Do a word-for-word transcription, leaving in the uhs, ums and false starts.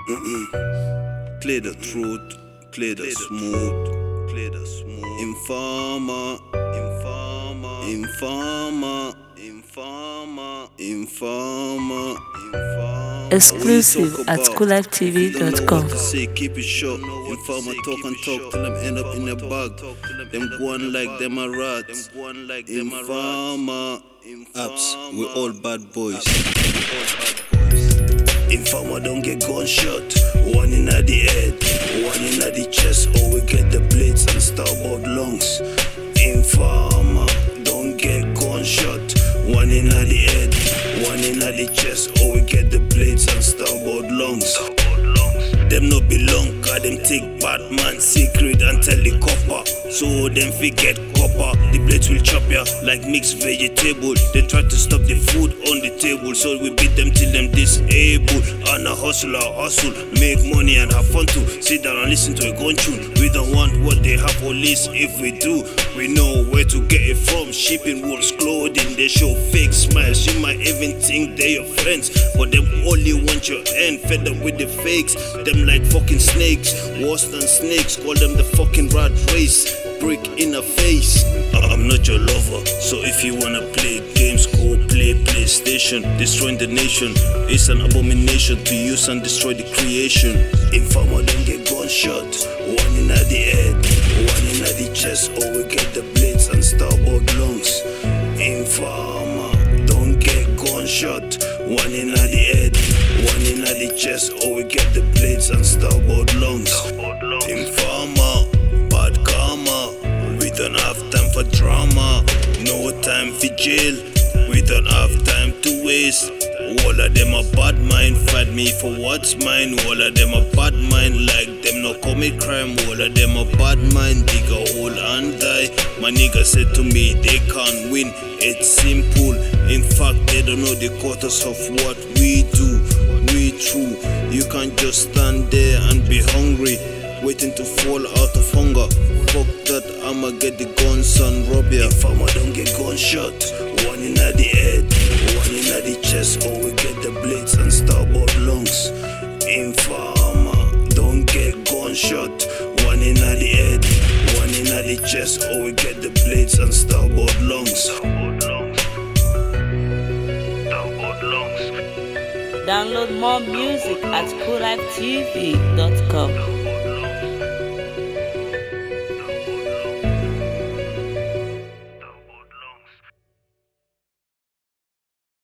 Mm-mm. Clear the throat, clear the smooth, clear the smooth. Informer, informer, informer, informer, informer, informer. Exclusive at cool life t v dot com. Say keep it short. Informer talk and talk till them end up in a bag. Them go on like them a rats. Informer, apps, we all bad boys. Informer don't get gunshot. One in the head, one in the chest. Or we get the blades and starboard lungs. Informer don't get gunshot. One in the head, one in the chest. Or we get the blades and starboard lungs. Them no belong, cause them take Batman secret and tell the copper. So them forget copper. The blades will chop ya like mixed vegetable. They try to stop the food on the table, so we beat them till them disabled. And a hustler hustle, make money and have fun too. Sit down and listen to a gun tune. We don't want what they have, or least if we do, we know where to get it from. Shipping wolves clothing, they show fake smiles. You might even think they your friends, but them only want your end. Fed them with the fakes, them like fucking snakes, worse than snakes. Call them the fucking rat race, brick in the face. I'm not your lover, so if you wanna play games, go play PlayStation. Destroying the nation is an abomination to use and destroy the creation. Informer don't get gunshot. One in the head, one in the chest. Or we get the blades and starboard lungs. Informer don't get gunshot. One in the head, one in the chest. Or we get the blades and starboard lungs. Informer, bad karma. We don't have time for drama. No time for jail. We don't have time to waste. All of them a bad mind, fight me for what's mine. All of them a bad mind, like them no commit crime. All of them a bad mind, dig a hole and die. My nigga said to me they can't win, it's simple. In fact they don't know the quarters of what we do. We true, you can't just stand there and be hungry, waiting to fall out of hunger. Fuck that, I'ma get the guns and rob ya. Informer don't get gunshot. One in the head, one in the chest. Or we get the blades and starboard lungs. Informer don't get gunshot. One in the head, one in the chest. Or we get the blades and starboard lungs. Download more music at cool life t v dot com.